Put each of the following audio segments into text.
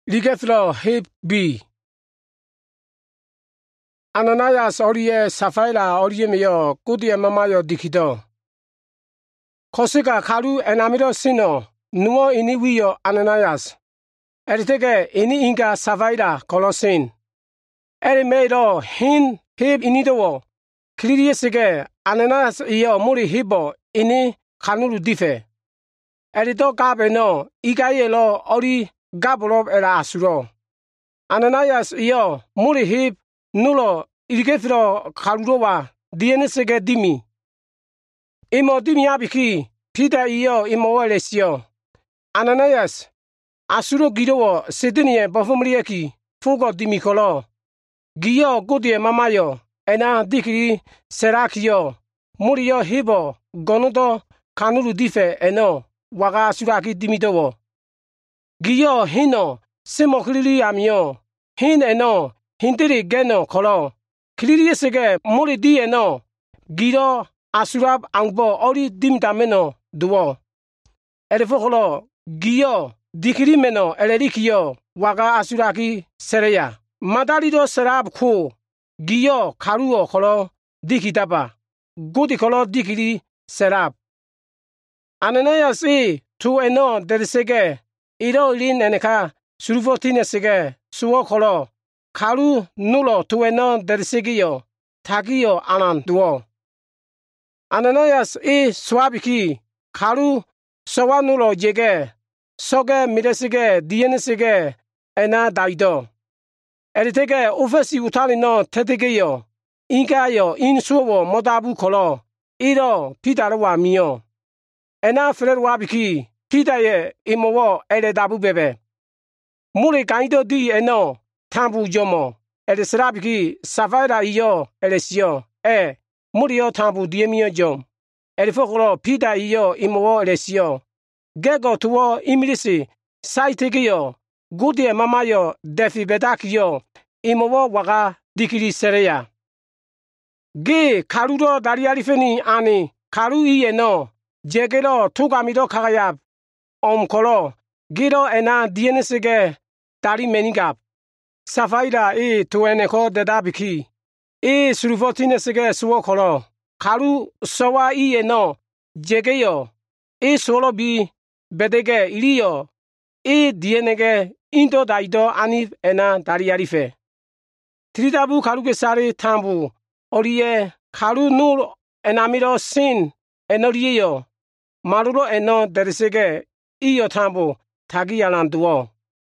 Ligefro hip B. Ananias orie Sapphira orie meyo kudia mamayo dikido. Kosika karu enamiro sino nuo iniwiyo Ananias. Eriteke ini inga Sapphira kolosin. Eri meiro hin hip inidowo. Kliriesike Ananias iyo muri hibo ini kanuru dife. Erito gabe no igayelo ori Gabrob era asuro. Ananias iyo muri hip nulo irigefro karurowa dienesege dimi. Imo dimi abiki Peter iyo imo welesio. Ananias asuro girowo sedenie bofumrieki fugo dimi kolo. Giyo godie mamayo ena dikiri serakio muriyo hibo gonudo kanuru dife eno waga asuraki dimidowo. Giyo hino simo kliri amio hin eno hintiri geno kolo kliri sege muri di eno giro asurab angbo ori dimtameno duo erefokolo giyo dikiri meno ererikio waga asuraki sereya madarido serab khu giyo karuo kolo dikitaba gudi kolo dikiri serab Ananias tu eno dersege iro lin eneka surufotine sege suwo kolo karu nulo tueno dersegiyo tagiyo anan duo. Ananias swabiki karu sowa nulo jege soge miresige dienesige ena daido. Eritege ufesi utali no tetegeyo inkayo insuwo modabu kolo iro pitarwa miyo. Ena frerwabiki Peter imowo dabu bebe. Muri kaido di eno tambu jomo. Srabiki Sapphira iyo elesio. Murio tambu diemio jom. Fokolo Peter iyo imowo elesio. Gego tuwo imilisi saitegiyo. Gudie mamayo defi bedakiyo. Imowo waga dikiri sereya. Ge karuro dariarifeni ani karu iye no. Jegero tugamido kagayab. Kolo giro ena dienesige dari menigap. Sapphira tueneko dedabiki. Surufotinesige suwo kolo. Karu sowa no jegeyo. Solo bi bedege iliyo. Dienege into daido anif ena dari arife. Tridabu karuge sari tambu. Orie karu nur enamiro sin enoriyo. Maruro eno derisege iyo tambu tagi yalanduo.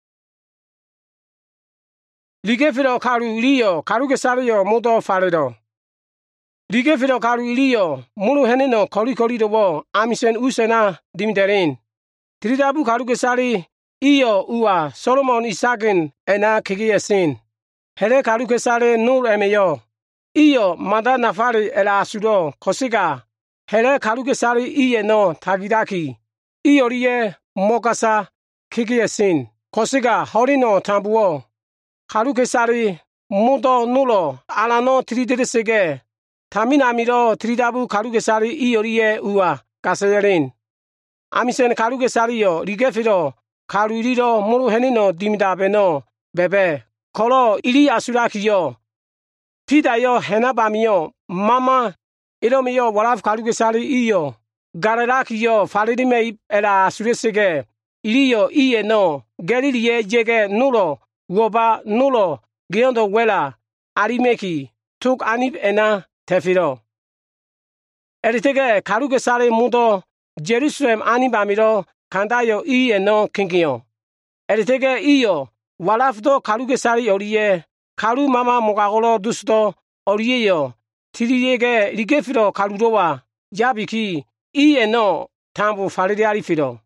Ligefiro karu iliyo karuge sariyo mudo farido. Ligefiro karu iliyo mulu heneno koli dobo amisen usena dimderin. Tridabu karuge sari iyo uwa Solomon Isagen ena kigiyesin. Hele karuge sari nur emeyo. Iyo mada nafari ela asudo kosiga. Hele karuge sari iye no tagidaki. Iyoriye mokasa kikiyesin. Kosiga horino tambuo. Karuge sari mudo nulo alano tridirisege. Taminamiro tridabu karuge sari iyoriye uwa kaseyerin. Amisen karuge sari yo ligefiro karuriro muru henino dimidabeno bebe. Kolo ili asuraki yo. Pida yo henabamiyo mama iromiyo waraf karuge sari iyo. Gararaki yo faridime era asuresege. Iliyo iye no. Geriliye jege nulo. Woba nulo. Giondo wela. Arimeki. Tuk anip ena tefiro. Eritege karuge sari mudo. Jerusalem anibamiro. Kandayo iye no kingiyo. Eritege iyo. Warafdo karuge sari oriye. Karu mama mugagolo dusto oriye yo. Tiriyege ligefiro karurowa. Yabiki. Iye no tambu faride arifiro.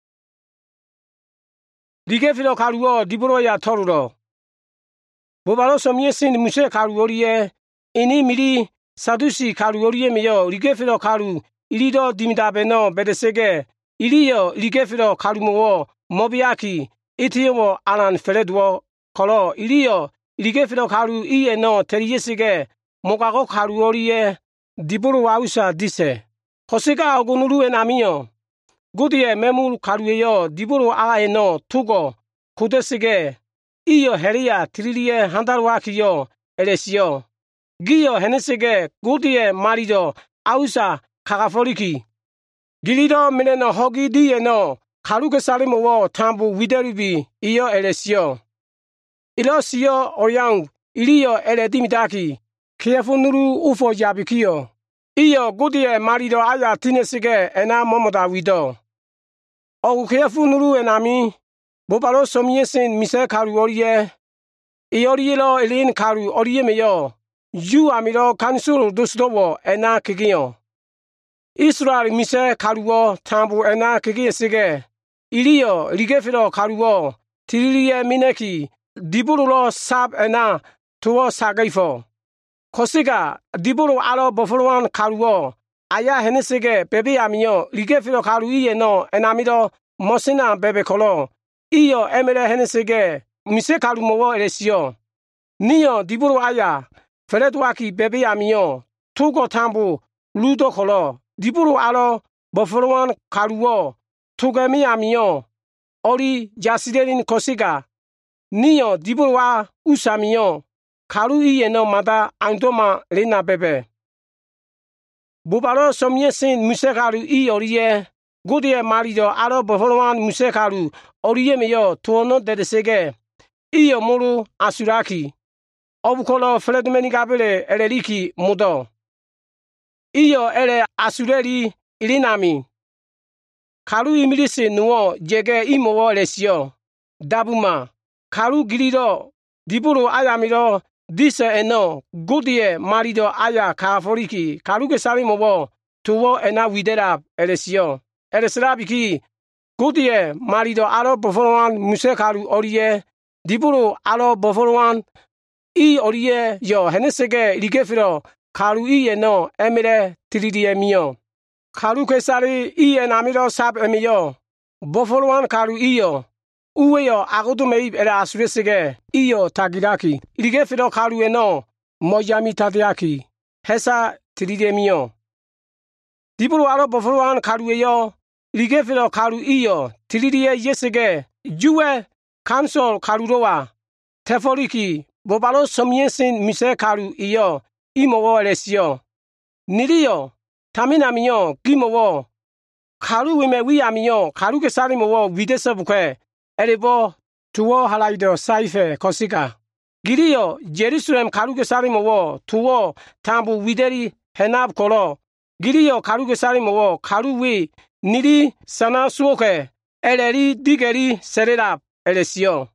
Ligefiro karuo diburo ya toruro. Bobalo somye sin muse karu oriye. Ini miri sadusi karu oriye miyo. Ligefiro karu ilido dimidabeno bedesege. Iliyo ligefiro karu mowo mobiaki. Itiyo alan feredwo kolo iliyo. Ligefiro karu iye no teriyesige. Mogago karu oriye. Diburo wausa dise. Kosika ogunuru enamiyo. Gudie memul karuyo diburo eno tugo Kudesige, iyo heria trilie handarwakiyo, elesio. Giyo henesige, gudie marido, ausa, kagaforiki. Gilido mineno hogi dieno, karuke salimo tambu wideribi, iyo elesio. Ilosio oyang, iliyo eledimitaki, kiefunuru ufo yabikiyo. Iyo gudie marido aya tinesige ena momoda wido. O kiefunuru enami, bobalo somiesin mise karu orie. Iorielo elin karu orie meyo. Yu amiro kansuru dusdowo ena kigiyo. Israel mise karuo tambu ena kigisige. Iliyo ligefilo karuo, tiriye mineki, diburulo sab ena tuo sagaifo. Kosiga diburu alo bofuluan karuo, aya henesige bebe amiyo, ligefilo karu iye no enamido mosina bebe kolo. Iyo emele henesige mise karu mowo elesio. Niyo diburu aya, feredwaki bebe amiyo, tugo tambu ludo kolo. Diburu alo bofuluan karuo, tugemi amiyo, ori jasiderin kosiga. Niyo diburuwa usamiyo, karu iye no mada andoma lena bebe. Bubalo somyesin musekaru i oriye, gudie marido alo bofuluan musekaru oriye meyo tuono dedesege. Iyo muru asuraki. Obukolo feledmeni gabele eleliki mudo. Iyo ele asureli ilinami. Karu imilisi nuo jege imowo lesio. Dabuma. Karu gilido. Diburu ayamiro. Dise eno. Gudie marido aya kaforiki. Karu gesari mowo. Tuwo ena widera elesio. Eleserabiki. Gudie marido alo bofoloan muse karu orie. Diburu alo bofoloan. I orie yo henesege ligefiro. Karu iye no emire tiridie miyo. Karu kesari iye namiro sab emiyo. Bofoluan karu iyo. Uweyo agudu meib ele asuresige. Iyo tagiraki. Ligefiro karu eno. Mojami tadiaki. Hesa tiridie miyo. Diburu alo bofoluan karu eyo. Ligefiro karu iyo. Tiridie yesige. Juwe kansol karurowa. Teforiki. Bobalo somyesin mise karu iyo. Imowo lesio. Niliyo, taminamiyo, gimowo. Karu wime wiyamiyo, karu kesari mowo videsebuke. Elebo, tuwo halaido saife kosika. Giliyo, Jerusalem karu kesari mowo, tuwo tambu wideri henab kolo. Giliyo karu kesari mowo, karu wi, nili sana suoke. Eleri digeri serelab, elesio.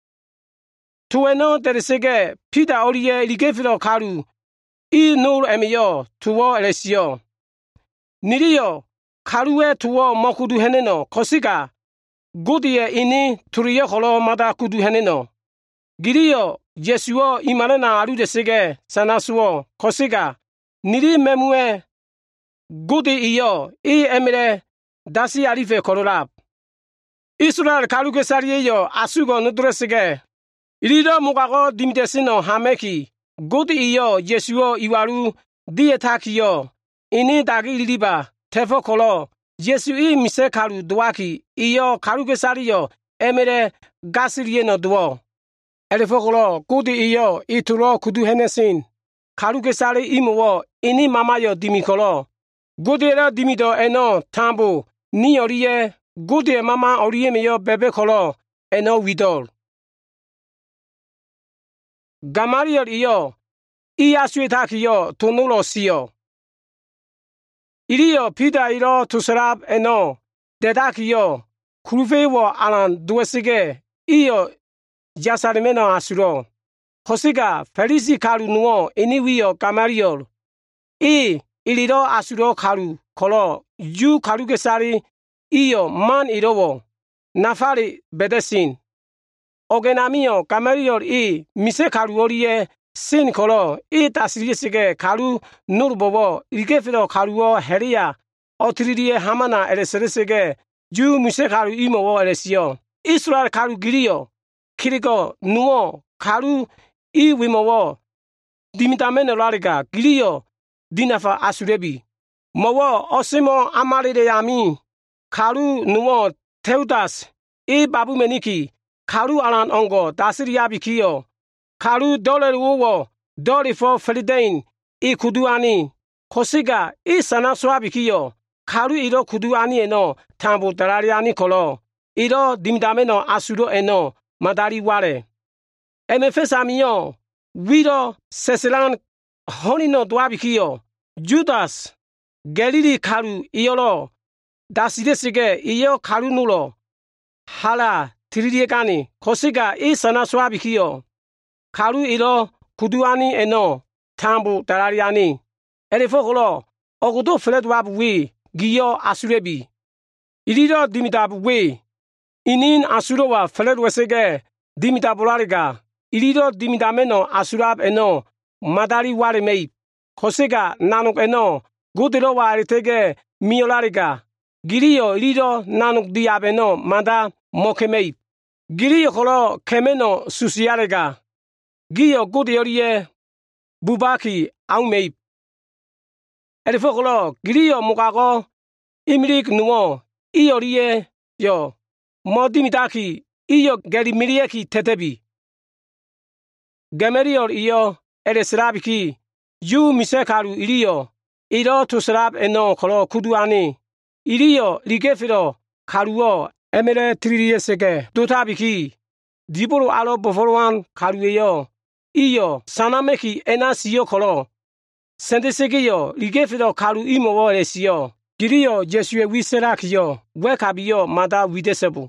Tuweno deresege, pida orie ligefilo karu. I nur emiyo tuwo elesio. Niliyo karuwe tuwo mokudu heneno kosiga. Gudie ini turiye kolo mada kudu heneno. Giliyo Jesuo imanena aludesege sanasuo kosiga. Nili memue gudi iyo I emire dasi alife kolorab. Israel karuge sariyeyo asugo nudresege. Ilido mugago dimdesino hameki. Gudi iyo Jesuo iwaru dietakiyo. Ini dagi liliba tefo kolo. Jesu I mise karu duaki. Iyo karuge sariyo emire gasiriye no duo. Elefo kolo gudi iyo ituro kudu henesin. Karuge sari imuwo ini mamayo dimikolo. Gudi era dimido eno tambu. Ni oriye gudi mama oriye meyo bebe kolo eno widol. Gamaliel iyo, iya suetakiyo tunulo siyo. Iliyo pida ilo tusarab eno, dedakiyo, kurufewo alan duwesige, iyo jasarimeno asuro. Hosiga felisi karu nuo iniwiyo Gamaliel. Ilido asuro karu kolo, yu karu gesari, iyo man irowo, nafari bedesin. Ogenamiyo Gamaliel mise karu orie sin kolo tasiriyesige karu nurbobo igefiro karuo heria otririe hamana eleseresege ju mise karu imowo elesio. Israel karu giriyo kiriko nuo karu wimowo dimitamene lariga giriyo dinafa asurebi. Mowo osimo amarire yami karu nuo teudas babu meniki Karu alan ongo dasiriya bikiyo. Karu dole wo dole for Felidain I kuduani. Kosiga I sana swabikiyo. Karu iro kuduani eno tambu darariani kolo. Iro dimdameno asuro eno madari ware. Emefesamiyo. Wiro seselan honino dwabikiyo. Judas Galili karu iyolo. Dasidesige iyo karu nulo. Hala tiririkani. Kosiga I sana swabikiyo. Karu iro kuduani eno tambu darariani. Elefokolo ogudo fred wabu we giyo asurebi. Irido dimitabu we. Inin asuro wa fred wesege dimitabulariga. Irido dimitameno asurab eno madari ware mei. Kosega nanuk eno gudero wa aritege miolariga. Giriyo irido nanuk diabeno mada mokemei. Giriyo kolo kemeno susiarega. Giyo guderiye bubaki aumei. Elefokolo giriyo mukago imirik nuo iyoriye yo modimitaki iyo gerimirieki tetebi. Gemerior iyo elesrabiki yu misekaru iriyo iro tusrab eno kolo kuduani iriyo ligefiro karuo emere tririyesege dotabiki diburu alo boforowan karueyo iyo sanameki enasiyo kolo sendesegeyo ligefiro karu imowo esiyo giriyo jesue wiserakiyo wekabiyo mada widesebu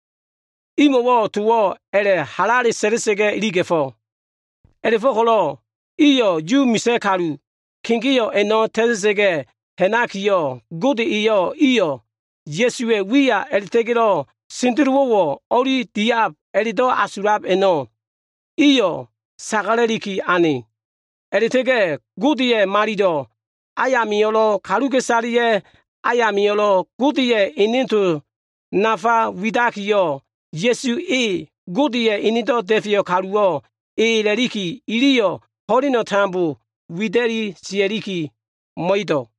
imowo tuwo ele halali seresege ligefo elefokolo iyo ju misekaru kingiyo eno tezege henakiyo gudi iyo jesue wiya elitegero sindiruwo ori diab elido asurab eno iyo sagaleriki ani elitege gudiye marido ayamiolo karugesariye ayamiolo gudiye inintu nafa widakiyo Yesu gudiye inido defio karuo leriki iriyo horino tambu wideri sieriki moido.